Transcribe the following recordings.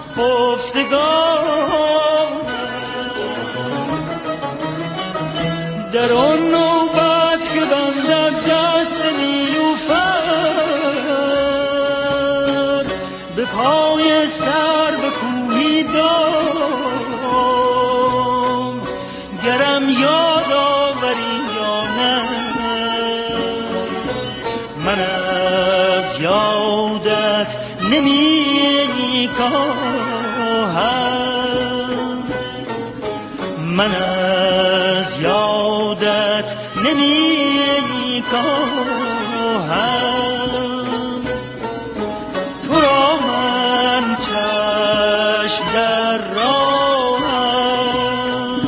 خفتگانم. در آن نوبت که بندد دست نیلوفر به پای سر به کوهی دام، گرم یاد آوری یا نه، من از یادت نمی کاهم، من از یادت نمی کاهم. تو را من چشم در راهم،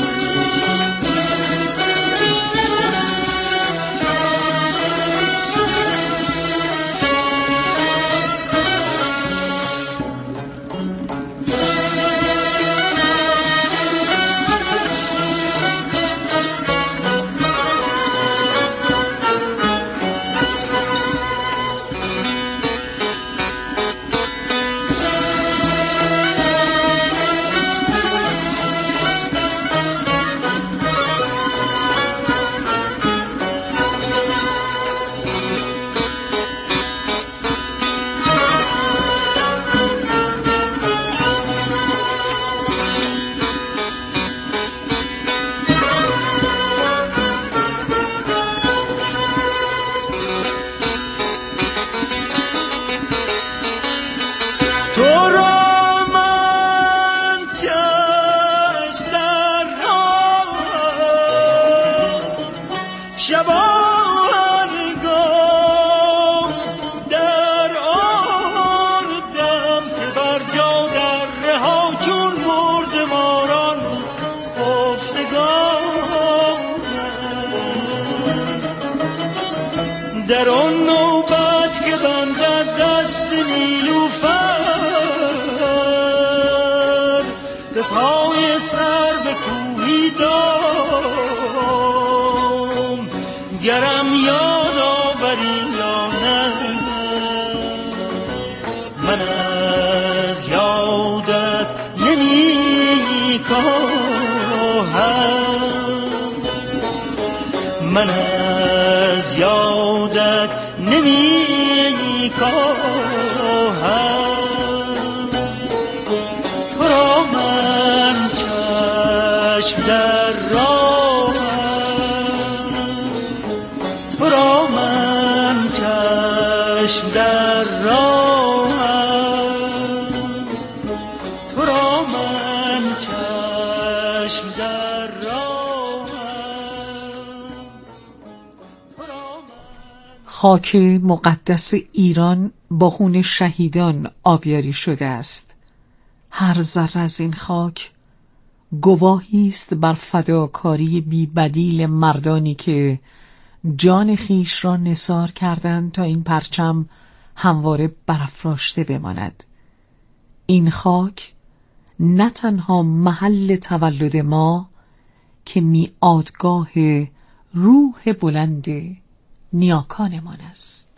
در آن نوبت که بندد دست نیلوفر به پای سر به کوهی دام، گرم یاد آوری یا نه، من از یادت نمی کاهم، من از یادت نمی کاهم. تو را من چشم در راهم، تو را من چشم در راهم، تو را من چشم در راهم. خاک مقدس ایران با خون شهیدان آبیاری شده است. هر ذره از این خاک گواهی است بر فداکاری بی بدیل مردانی که جان خیش را نثار کردند تا این پرچم همواره برافراشته بماند. این خاک نه تنها محل تولد ما که میعادگاه روح بلند نیاکانمان است.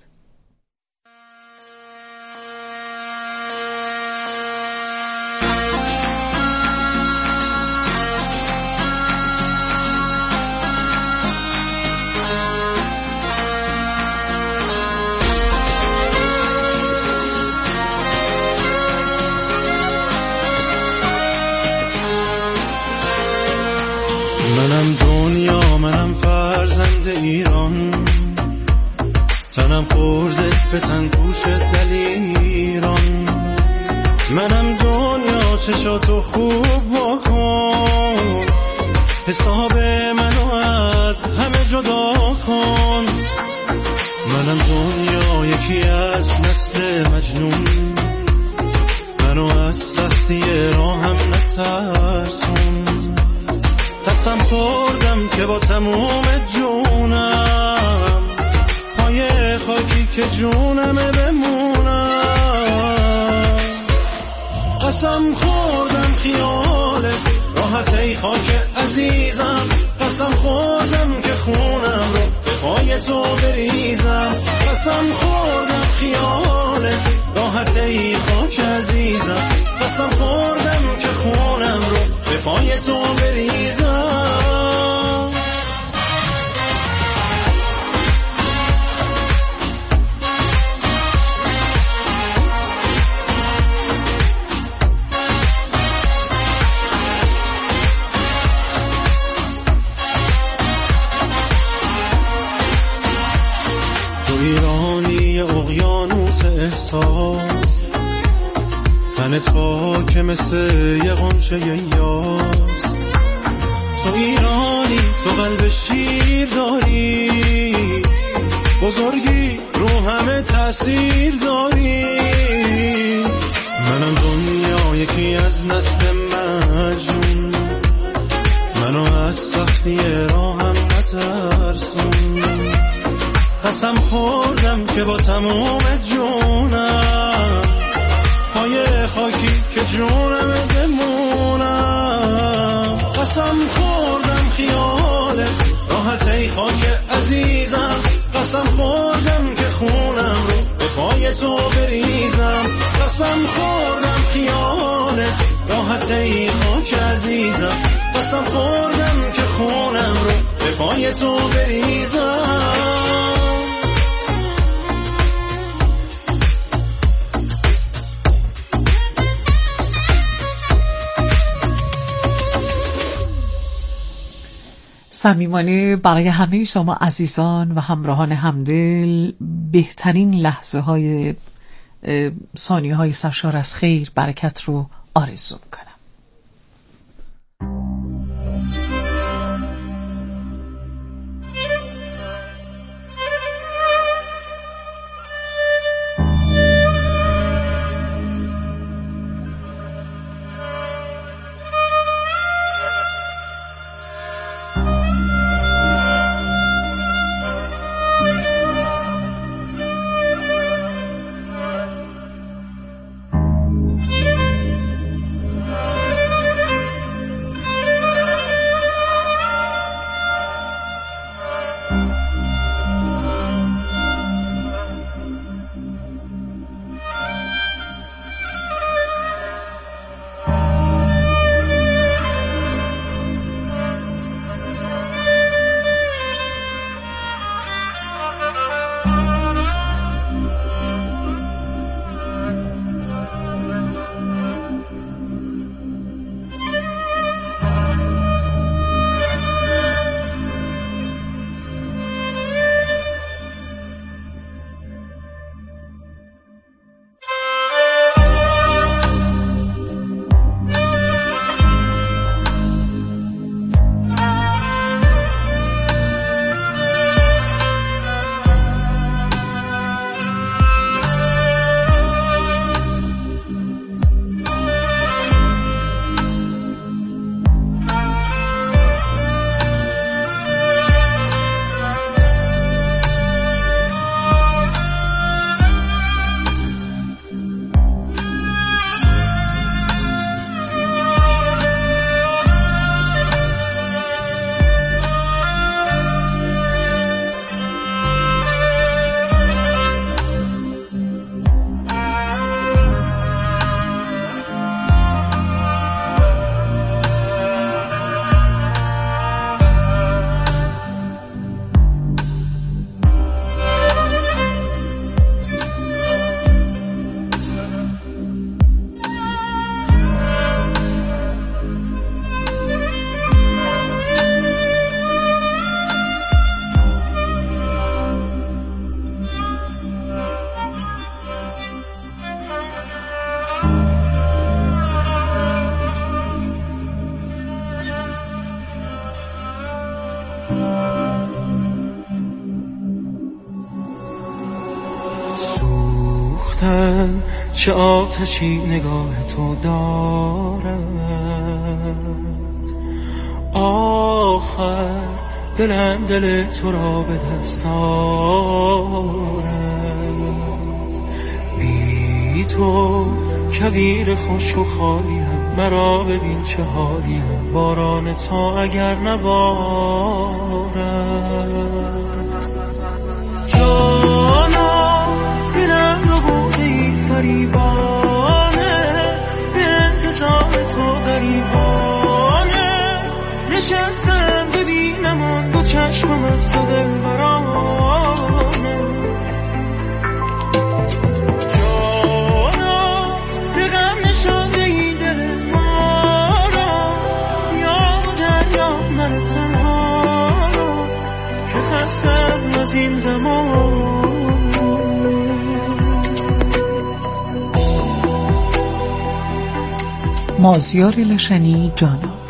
منم دنیا، منم فرزند ایران، تنم خورده به تن پوش دلیران. منم دنیا، چشاتو خوب واکن، حساب منو از همه جدا کن. منم دنیا، یکی از نسل مجنون، منو از سختی راهم نترسون. قسم خوردم که با تموم جونم پای خاکی که جونمه بمونم. قسم خوردم خیالت راحت ای خاک عزیزم، قسم خوردم که خونم رو پای پای تو بریزم. قسم خوردم خیالت راحت ای خاک عزیزم. قسم خوردم که خونم رو به پای تو بریزم. تو ایرانی اقیانوس احساس، تنت پاک مثل یه غنچه یاس. تو ایرانی، تو قلب شیر داری، بزرگی رو همه تأثیر داری. منم دنیا یکی از نسل مجنون، منو از سختی راهم نترسون. قسم خوردم که با تمام جونم پای خاکی که جونم بمونم. قسم خوردم خیالت راحت ای خاک عزیزم. قسم خوردم که خونم رو به پای تو بریزم. قسم خوردم خیالت راحت ای خاک عزیزم. قسم خوردم که خونم رو به پای تو بریزم. صمیمانه برای همه شما عزیزان و همراهان همدل بهترین لحظه های ثانیه های سرشار از خیر برکت رو آرزو میکنم. سوختن چه آتشی نگاه تو دارد، آخر دلم دل تو را به دست آورد. بی تو کویر خوش و خالیم، مرا ببین چه حالیم، باران تو اگر نبارد. غریبانه، به انتظار تو غریبانه، نشستم ببینم آن دو چشمم از تو دلبرانه. جانا به غم نشانده ای دل ما را، یا دریا من تنها را که خستم از این زمان. مازیار لشنی، جانا.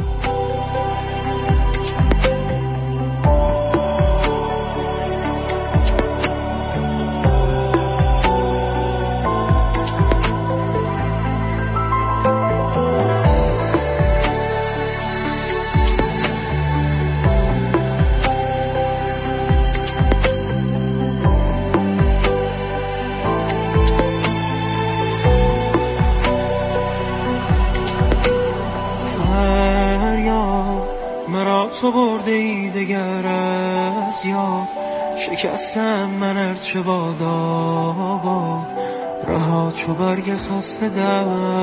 تو برده ای دگر از یاد، شکستم من ارچه باد رها چو برگ خسته در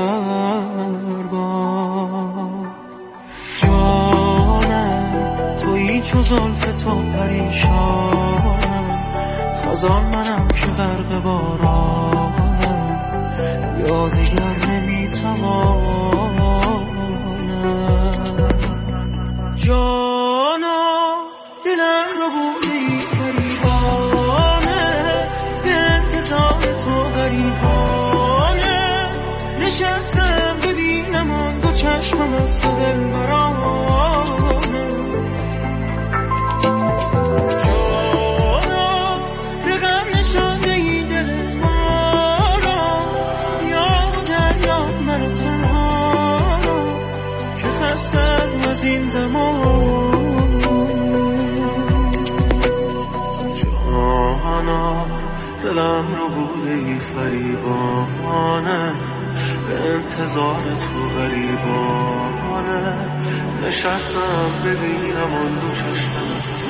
باد. جانم تویی چو زلف تو پریشانم، خزان منم که غرق بارانم، یا دیگر نمیتوانم. جانا دلم رو بودی غریبانه، به انتظار تو غریبانه، نشستم ببینم آن دو چشمم از تو دلبرانه. جانا به غم نشانده ای دل ما را، یا دریا من تنها را که خستم از این زمان. جانا دلم رو بوده ای فریبانه، به انتظار تو غریبانه، نشستم ببینم آن دو چشمم از تو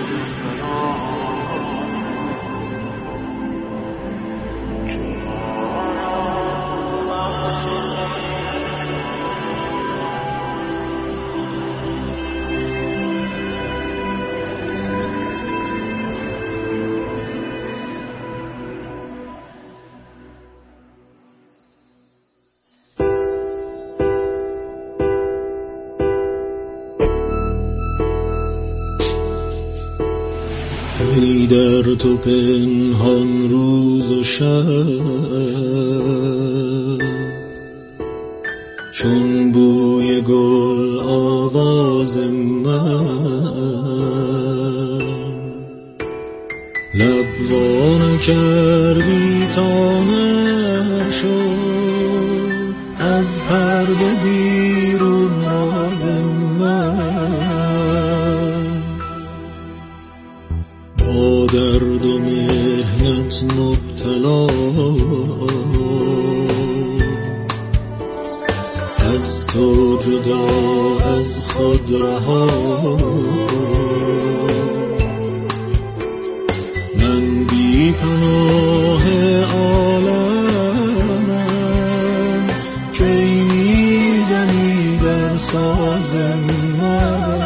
ای در تو پنهان روز و شب، چون بوی گل آواز من، لب وا نکردی تا نشد از پرده بیرون راز من. با درد و مهنت مبتلا، از تو جدا از خود رها، من بی پناه عالمم، کی میدمی در ساز من.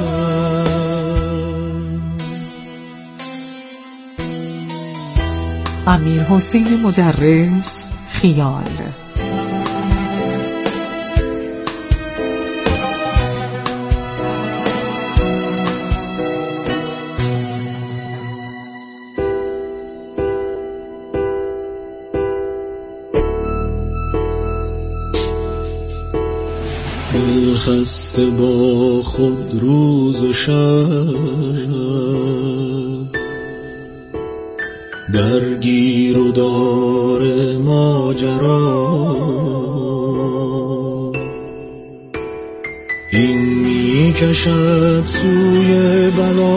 امیر حسین مدرس، خیال. دل خسته با خود روز و شب، درگیر و دار ماجرا، این می کشد سوی بلا،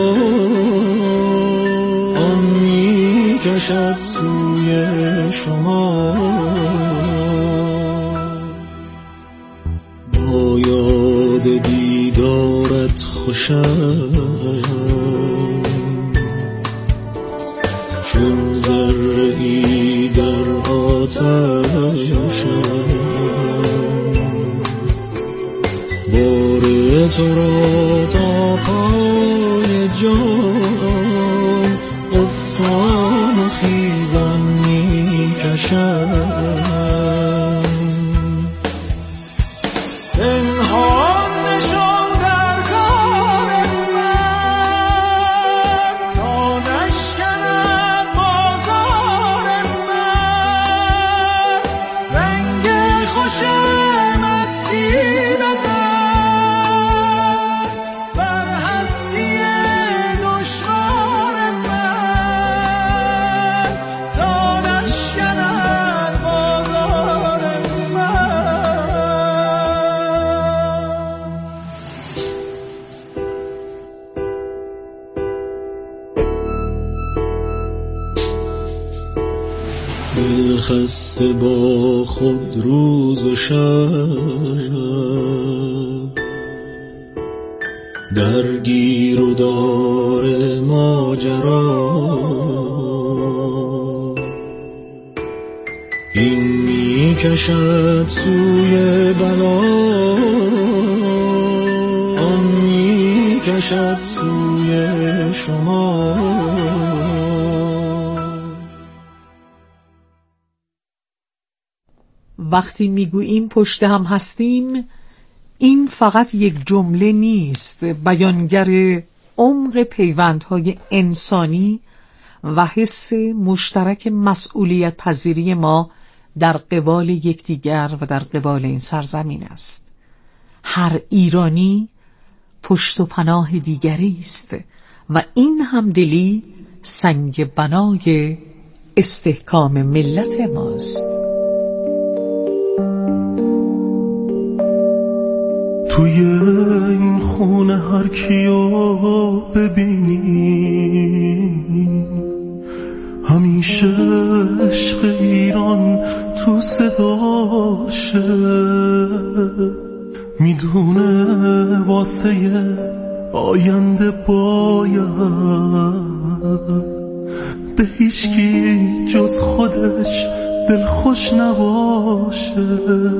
آن می کشد سوی شما. با یاد دیدارت خوشم، چون ذره‌ای در آتش آتشم باره تو را تا پای جان افتان و خیزان می کشم پنهان نشان در کار من تا نشکند بازار من رنگ خوش مستی بزن بر هستی دشوار من تا نشکند بازار دل خسته با خود روز و شب درگیر و دار ماجرا این می کشد سوی بلا آن می کشد سوی شما وقتی میگوییم پشت هم هستیم، این فقط یک جمله نیست، بیانگر عمق پیوندهای انسانی و حس مشترک مسئولیت پذیری ما در قبال یکدیگر و در قبال این سرزمین است. هر ایرانی پشت و پناه دیگری است و این همدلی سنگ بنای استحکام ملت ماست. توی این خونه هر کیو ببینی همیشه عشق ایران تو صداشه میدونه واسه آینده باید به هیچکی جز خودش دلخوش نباشه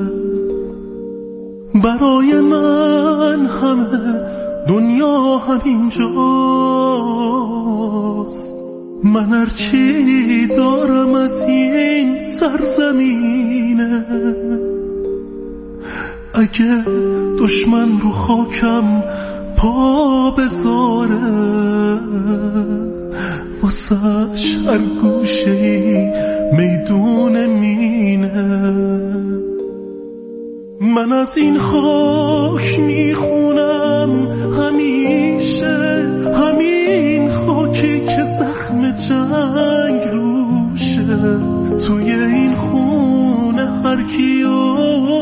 برای من همه دنیا همینجاست من هرچی دارم از این سرزمینه اگه دشمن رو خاکم پا بذاره واسهش هر گوشه‌ای میدون مینه من از این خاک میخونم همیشه همین خاکی که زخم جنگ روشه توی این خونه هر کیو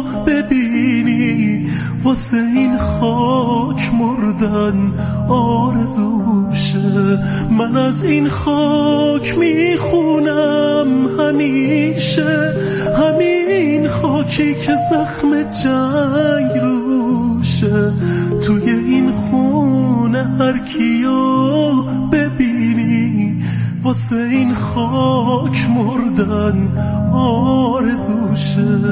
ببینی واسه این خاک مردن آرزوشه من از این خاک میخونم همیشه همین خاکی که زخم جنگ روشه توی این خونه هر کیو ببینی واسه این خاک مردن آرزوشه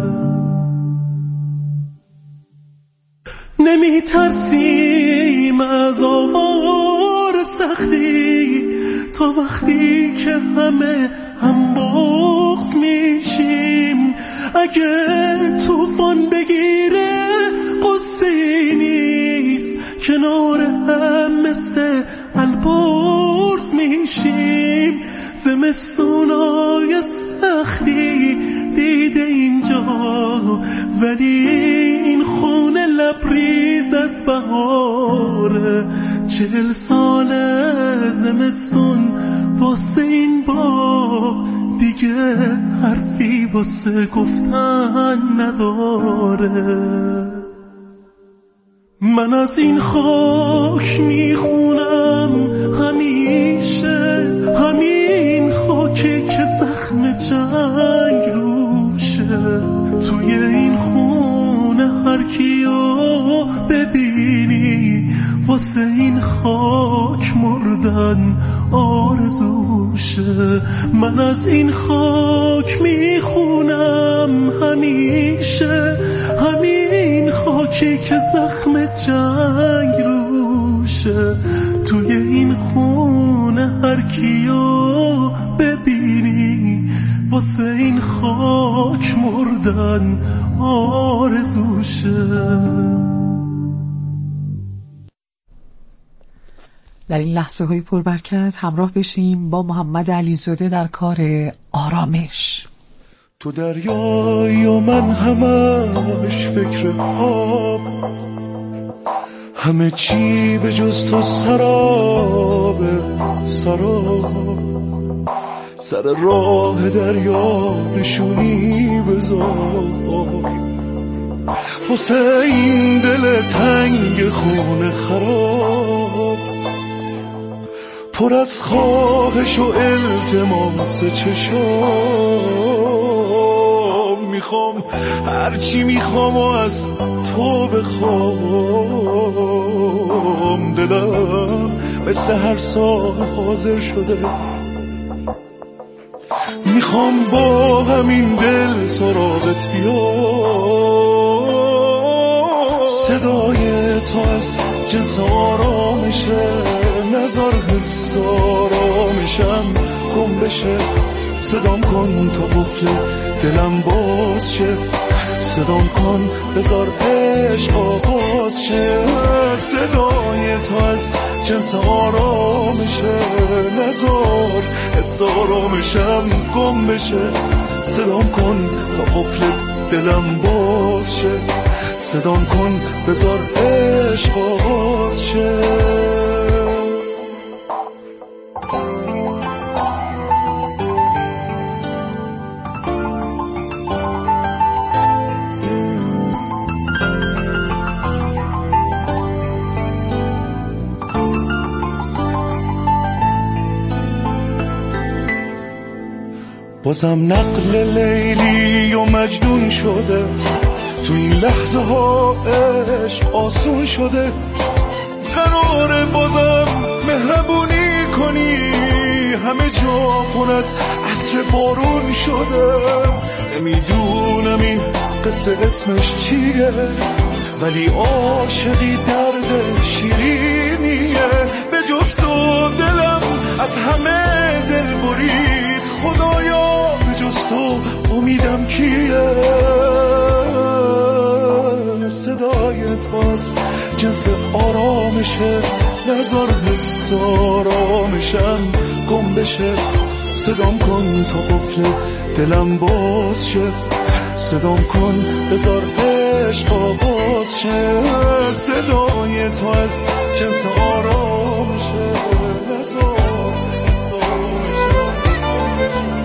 نمی ترسیم از آوار سختی تا وقتی که همه هم بغض میشیم اگه طوفان بگیره قصه نیست کنار هم مثل البرز میشیم زمستونای سختی دیده اینجا ولی این خونه لبریز از بهاره 40 ساله زمستون واسه این با دیگه حرفی واسه گفتن نداره من از این خاک میخونم همیشه همین خاکی که زخم جنگ روشه توی این خونه هر کیو ببینی واسه این خاک مردن آرزوشه روشه. من از این خاک میخونم همیشه، همین خاکی که زخم جنگ روشه. توی این خونه هر کیو ببینی واسه این خاک مردن آرزوشه. در این لحظه های پربرکت همراه بشیم با محمد علیزاده در کار آرامش. تو دریایی و من همش فکر آب، همه چی به جز تو سراب سراب. سر راه دریا نشونی بذار واسه این دل تنگ خونه خراب. پر از خواهش و التماس چشام، میخوام هرچی میخوام و از تو بخوام. دلم مثل هر سال حاضر شده، میخوام با همین دل سراغت بیام. صدای تو از جنس آرامشه، نذار حس آرامشم گم بشه. صدام کن تا قفل دلم باز شه، صدام کن بذار عشق آغاز شه. صدای تو از جنس آرامشه، نذار حس آرامشم گم بشه. صدام کن تا قفل دلم باز شه، صدام کن بذار عشق آغاز شه. بازم نقل لیلی و مجنون شده، تو این لحظه ها عشق آسون شده. قراره بازم مهربونی کنی، همه جا پر از عطر بارون شده. نمیدونم این قصه اسمش چیه، ولی عاشقی درد شیرینیه. به جز تو دلم از همه دل برید، خدایا به جز تو امیدم کیه. صدای تو از جنس آرامشه، نذار حس آرامشم گم بشه. صدام کن تا قفل دلم باز شه، صدام کن بذار عشق آغاز شه. صدای تو از جنس آرامشه، نذار حس آرامشم گم بشه.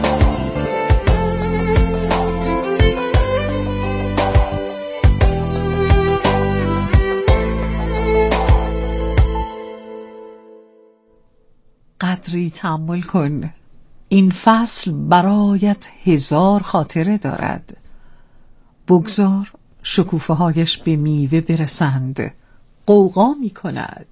قدری تأمل کن، این فصل برایت 1000 خاطره دارد. بگذار شکوفه هایش به میوه برسند، غوغا می کند.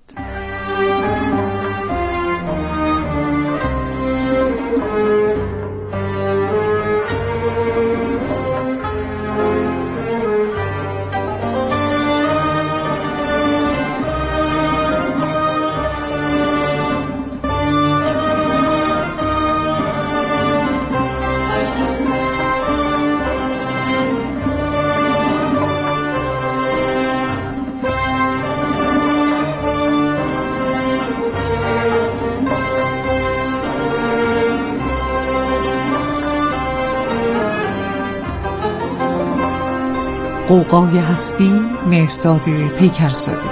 غوغای هستی، مهرداد پیکرزاده.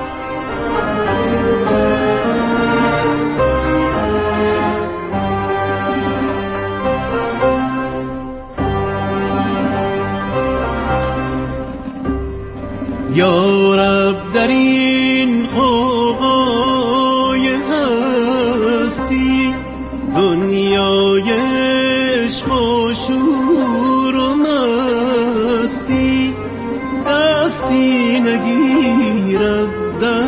یا رب در این غوغای هستی، دنیای عشق و شور و مستی، دستی نگیرد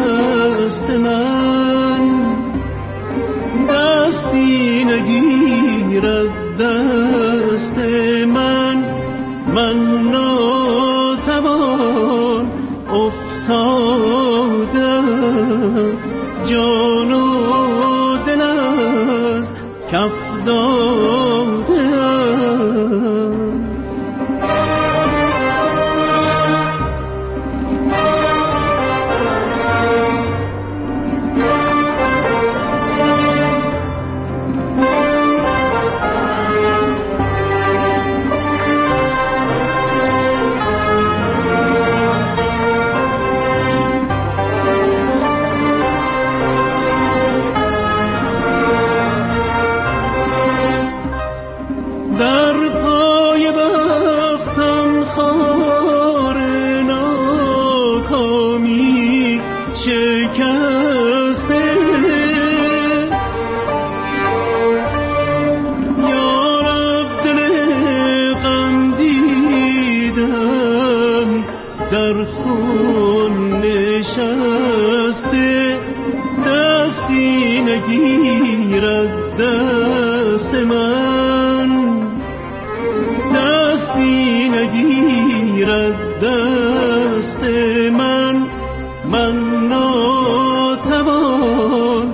دست من، دستی نگیرد جان و دل از کف دادم. در خون نشسته دستی نگیرد دست من، دستی نگیرد دست من. من ناتوان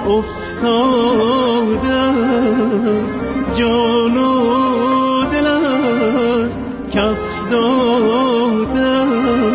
افتادم، جان و دل از کف دادم.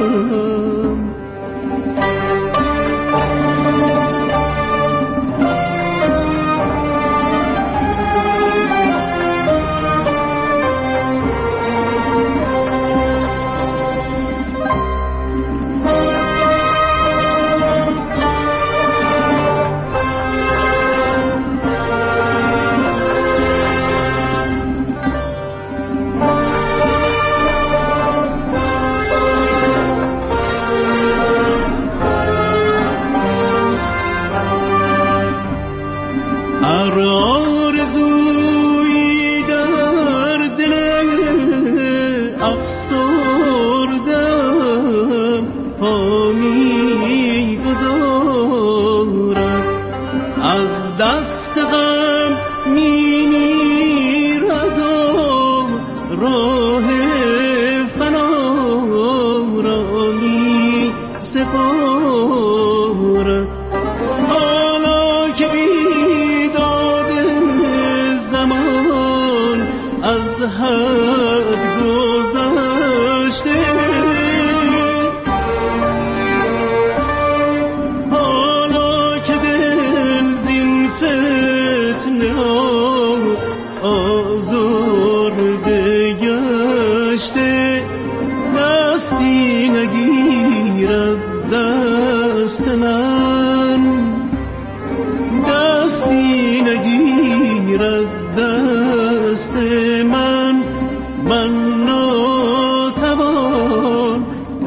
آرزویی در دل افسردم پا می‌گذارم، از دست غم می‌میرد و راه فنا را می‌سپارد. حالا که از حد گذشته، حالا که دل زین فتنه آزرده گشته، دستی نگیرد دست من، دستی نگیرد دست من. من ناتوان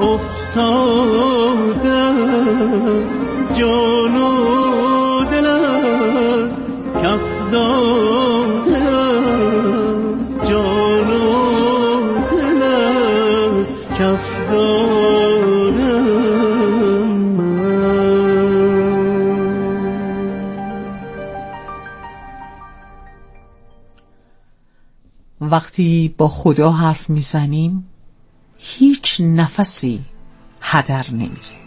افتادم، جان و دل از کف دادم، جان و دل از کف دادم. وقتی با خدا حرف میزنیم هیچ نفسی هدر نمیره.